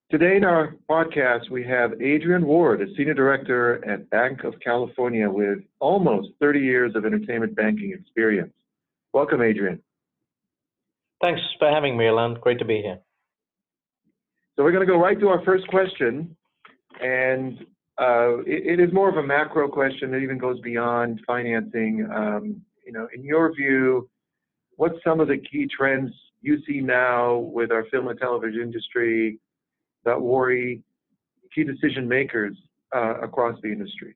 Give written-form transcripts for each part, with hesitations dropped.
Today in our podcast, we have Adrian Ward, a Senior Director at Banc of California with almost 30 years of entertainment banking experience. Welcome, Adrian. Thanks for having me, Alan. Great to be here. So we're going to go right to our first question, and it is more of a macro question that even goes beyond financing. In your view, what's some of the key trends you see now with our film and television industry that worry key decision makers across the industry?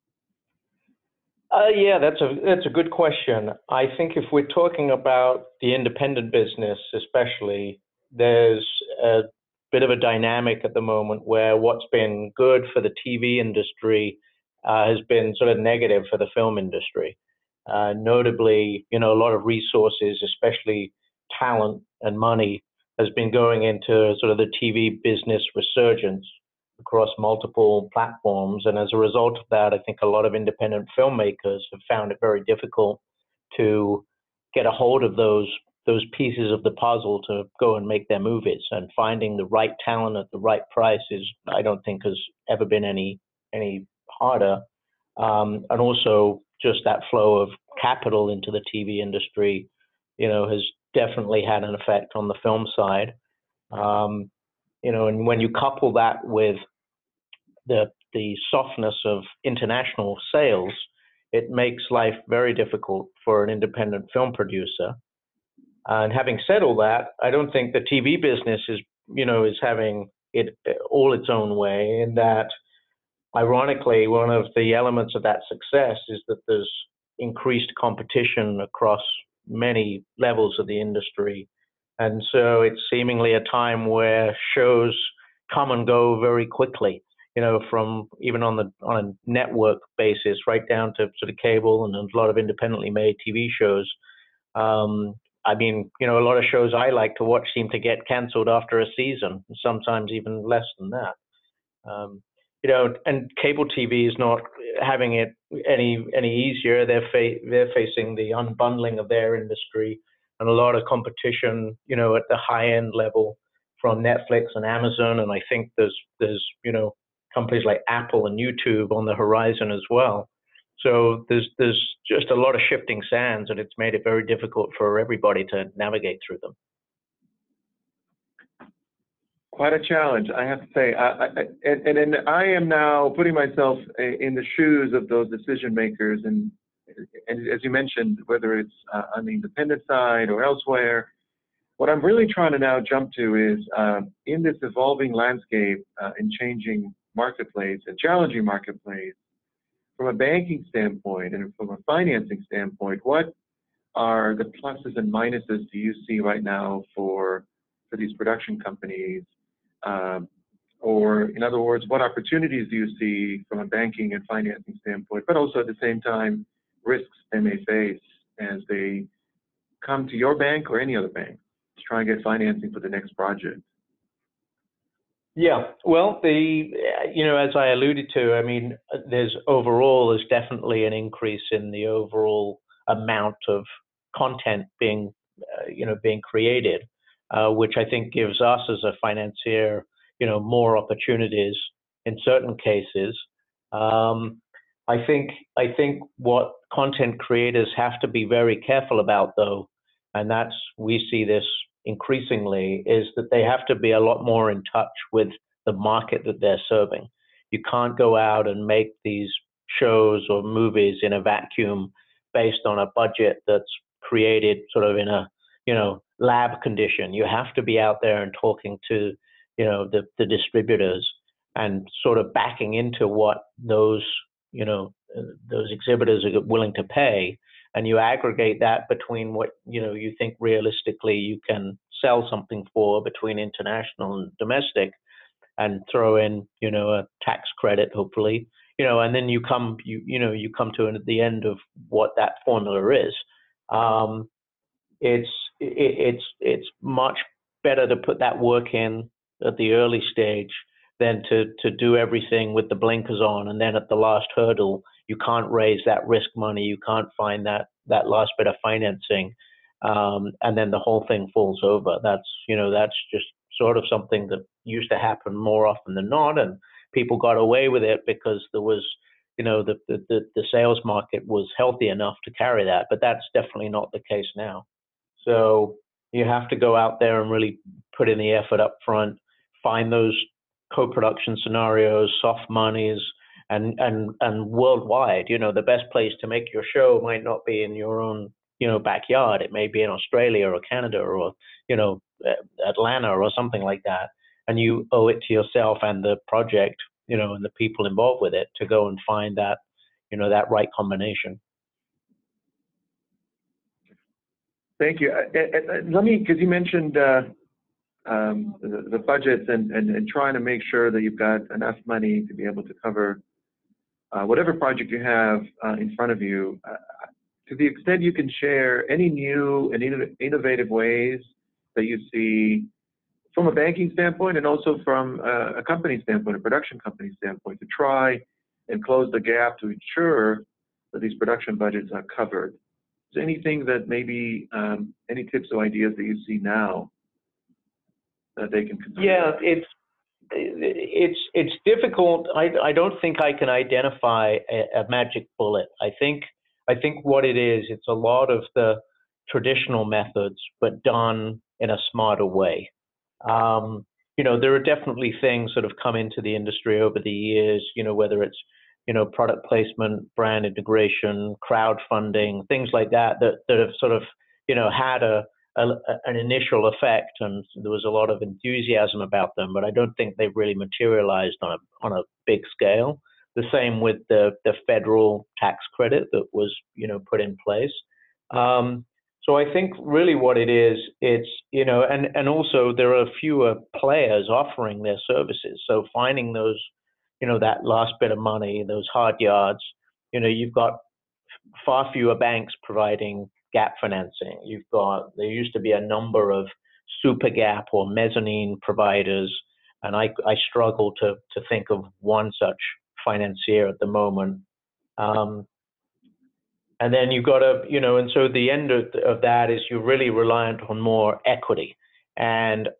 Yeah, that's a good question. I think if we're talking about the independent business, especially, there's a bit of a dynamic at the moment where what's been good for the TV industry has been sort of negative for the film industry. Notably, a lot of resources, especially talent and money, has been going into sort of the TV business resurgence across multiple platforms. And as a result of that, I think a lot of independent filmmakers have found it very difficult to get a hold of those pieces of the puzzle to go and make their movies. And finding the right talent at the right price I don't think has ever been any harder. And also just that flow of capital into the TV industry, has definitely had an effect on the film side. And when you couple that with the softness of international sales, it makes life very difficult for an independent film producer. And having said all that, I don't think the TV business is having it all its own way, in that, ironically, one of the elements of that success is that there's increased competition across many levels of the industry. And so it's seemingly a time where shows come and go very quickly, from even on a network basis right down to sort of cable and a lot of independently made TV shows. A lot of shows I like to watch seem to get canceled after a season, sometimes even less than that. And cable TV is not having it any easier. They're facing the unbundling of their industry and a lot of competition, at the high end level from Netflix and Amazon. And I think there's companies like Apple and YouTube on the horizon as well. So there's just a lot of shifting sands, and it's made it very difficult for everybody to navigate through them. Quite a challenge, I have to say. And I am now putting myself in the shoes of those decision makers, and as you mentioned, whether it's on the independent side or elsewhere, what I'm really trying to now jump to is in this evolving landscape and changing marketplace and challenging marketplace, from a banking standpoint and from a financing standpoint, what are the pluses and minuses do you see right now for these production companies? Or in other words, what opportunities do you see from a banking and financing standpoint, but also at the same time, risks they may face as they come to your bank or any other bank to try and get financing for the next project? Yeah, well, as I alluded to, there's definitely an increase in the overall amount of content being created, which I think gives us as a financier, more opportunities in certain cases. I think what content creators have to be very careful about, though, and we see this increasingly, is that they have to be a lot more in touch with the market that they're serving. You can't go out and make these shows or movies in a vacuum based on a budget that's created sort of in a lab condition. You have to be out there and talking to the distributors and sort of backing into what those exhibitors are willing to pay, and you aggregate that between what you think realistically you can sell something for between international and domestic, and throw in a tax credit, hopefully, and then you come to the end of what that formula is. It's much better to put that work in at the early stage than to do everything with the blinkers on, and then at the last hurdle you can't raise that risk money, you can't find that last bit of financing, and then the whole thing falls over. That's just sort of something that used to happen more often than not, and people got away with it because there was, the sales market was healthy enough to carry that. But that's definitely not the case now. So you have to go out there and really put in the effort up front, find those co-production scenarios, soft monies, and worldwide. The best place to make your show might not be in your own backyard. It may be in Australia or Canada or Atlanta or something like that. And you owe it to yourself and the project, and the people involved with it to go and find that, that right combination. Thank you. Let me, because you mentioned the budgets and trying to make sure that you've got enough money to be able to cover whatever project you have in front of you. To the extent you can share any new and innovative ways that you see from a banking standpoint and also from a company standpoint, a production company standpoint, to try and close the gap to ensure that these production budgets are covered. Is there anything that maybe, any tips or ideas that you see now that they can consider? Yeah, it's difficult. I don't think I can identify a magic bullet. I think what it is, it's a lot of the traditional methods, but done in a smarter way. There are definitely things that have come into the industry over the years, whether it's, product placement, brand integration, crowdfunding, things like that have sort of, had an initial effect, and there was a lot of enthusiasm about them, but I don't think they've really materialized on a big scale. The same with the federal tax credit that was, put in place. So I think really what it is, it's, and also there are fewer players offering their services. So finding those, that last bit of money, those hard yards, you've got far fewer banks providing gap financing. There used to be a number of super gap or mezzanine providers, and I struggle to think of one such financier at the moment. And then you've got to, and so the end of that is you're really reliant on more equity. And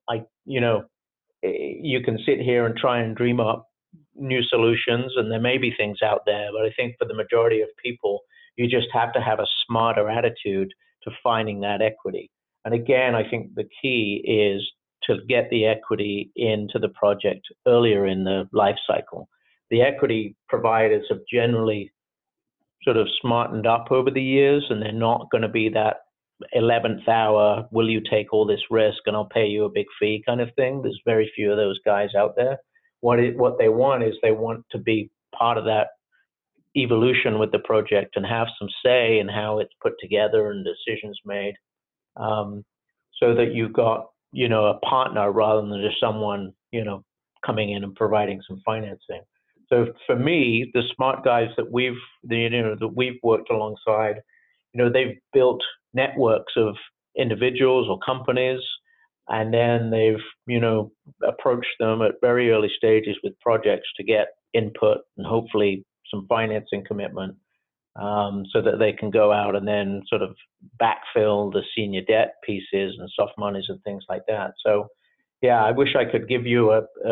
you can sit here and try and dream up new solutions, and there may be things out there, but I think for the majority of people, you just have to have a smarter attitude to finding that equity. And again, I think the key is to get the equity into the project earlier in the life cycle. The equity providers have generally sort of smartened up over the years, and they're not going to be that 11th hour, will you take all this risk and I'll pay you a big fee kind of thing. There's very few of those guys out there. What they want is they want to be part of that evolution with the project and have some say in how it's put together and decisions made, so that you've got, a partner rather than just someone, coming in and providing some financing. So for me, the smart guys that we've worked alongside, they've built networks of individuals or companies, and then they've, approached them at very early stages with projects to get input and hopefully some financing commitment, so that they can go out and then sort of backfill the senior debt pieces and soft monies and things like that. So, yeah, I wish I could give you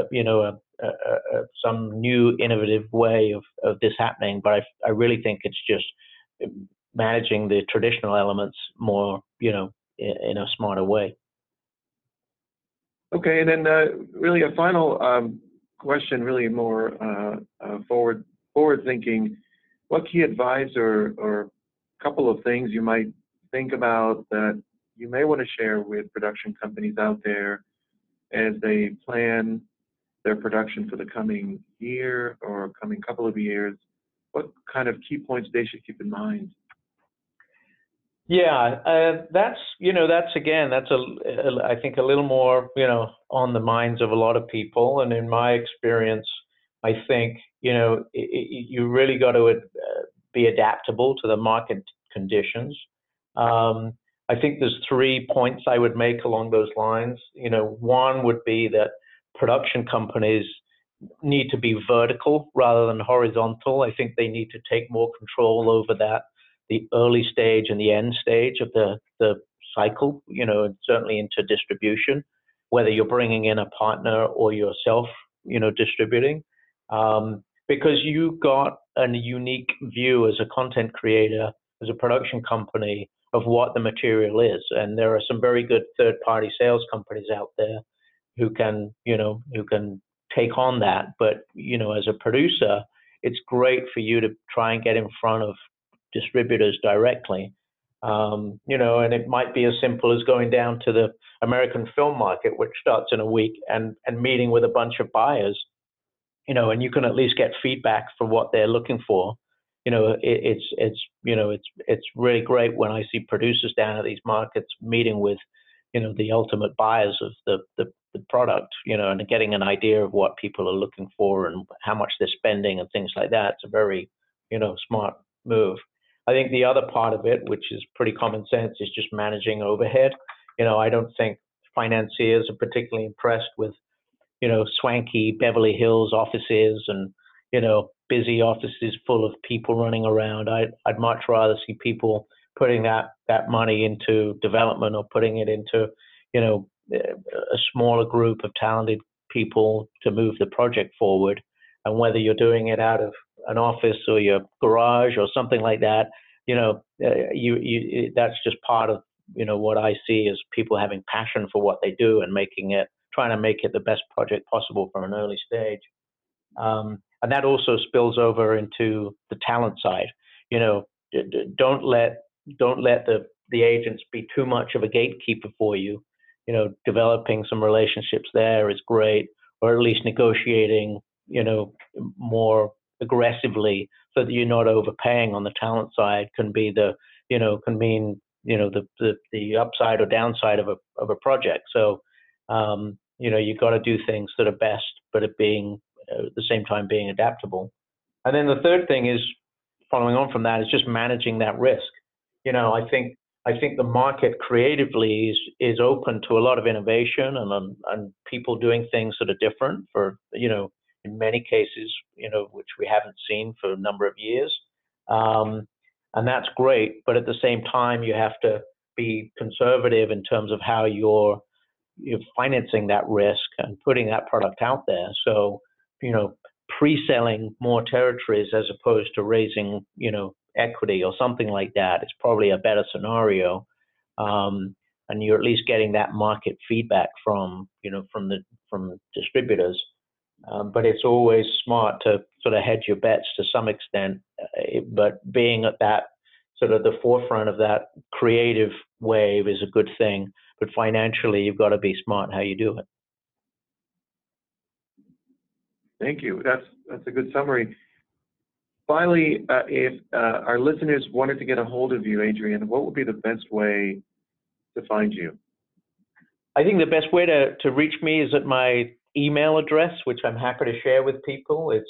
some new innovative way of this happening, but I really think it's just managing the traditional elements more, in a smarter way. Okay, and then really a final question, really more forward thinking. What key advice or a couple of things you might think about that you may want to share with production companies out there as they plan their production for the coming year or coming couple of years? What kind of key points they should keep in mind? Yeah, that's I think a little more, on the minds of a lot of people. And in my experience, I think, you really got to be adaptable to the market conditions. I think there's 3 points I would make along those lines. One would be that production companies need to be vertical rather than horizontal. I think they need to take more control over the early stage and the end stage of the cycle, and certainly into distribution. whether you're bringing in a partner or yourself, distributing, because you got a unique view as a content creator, as a production company of what the material is. And there are some very good third-party sales companies out there who can take on that. But, as a producer, it's great for you to try and get in front of distributors directly. And it might be as simple as going down to the American film market, which starts in a week, and meeting with a bunch of buyers, and you can at least get feedback for what they're looking for. It's really great when I see producers down at these markets meeting with, the ultimate buyers of the product, and getting an idea of what people are looking for and how much they're spending and things like that. It's a very, smart move. I think the other part of it, which is pretty common sense, is just managing overhead. I don't think financiers are particularly impressed with, swanky Beverly Hills offices and, busy offices full of people running around. I'd much rather see people putting that money into development, or putting it into, a smaller group of talented people to move the project forward. And whether you're doing it out of an office or your garage or something like that, that's just part of, what I see as people having passion for what they do and trying to make it the best project possible from an early stage. And that also spills over into the talent side. Don't let the agents be too much of a gatekeeper for you. Developing some relationships there is great, or at least negotiating, more aggressively, so that you're not overpaying on the talent side can mean, the upside or downside of a project. So, you've got to do things that are best, but at the same time being adaptable. And then the third thing is, following on from that, is just managing that risk. I think the market creatively is open to a lot of innovation and people doing things that are different for, in many cases, which we haven't seen for a number of years. And that's great. But at the same time, you have to be conservative in terms of how you're financing that risk and putting that product out there. So, pre-selling more territories as opposed to raising, equity or something like that is probably a better scenario. And you're at least getting that market feedback from distributors. But it's always smart to sort of hedge your bets to some extent, but being at that sort of the forefront of that creative wave is a good thing. But financially, you've got to be smart how you do it. Thank you. That's a good summary. Finally, if our listeners wanted to get a hold of you, Adrian, what would be the best way to find you? I think the best way to reach me is at my email address, which I'm happy to share with people. It's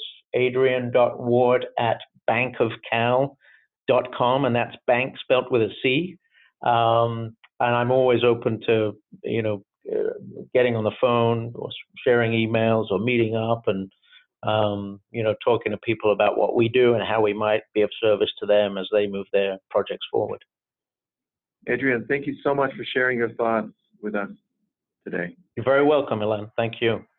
adrian.ward@bankofcal.com, and that's bank spelt with a C. And I'm always open to, getting on the phone or sharing emails or meeting up and, talking to people about what we do and how we might be of service to them as they move their projects forward. Adrian, thank you so much for sharing your thoughts with us today. You're very welcome, Ilan. Thank you.